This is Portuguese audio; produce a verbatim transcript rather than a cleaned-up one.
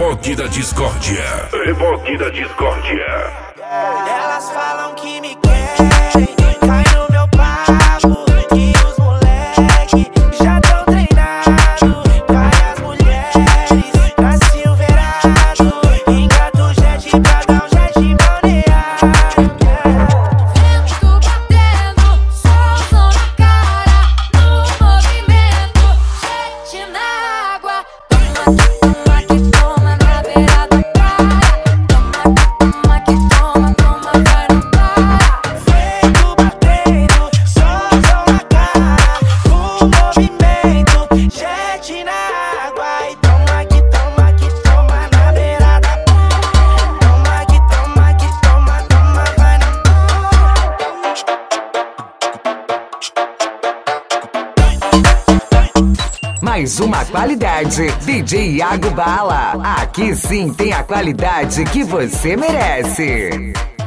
Reboque da discórdia. Reboque da discórdia. Elas falam que me querem, cai no meu papo, que os moleque já tão treinado. Cai as mulheres pra silverado, engato o jet pra dar um jet balneário. Vento batendo, solzão na cara, no movimento, jet na água. Toma que toma na beira da praia, toma que toma, toma, vai não para. Vento batendo, solzão na cara, no movimento, jet na água. E toma que toma que toma na beira da praia, toma que toma que toma, toma, vai não para. Mais uma qualidade, D J Iago Bala. Aqui sim tem a qualidade que você merece.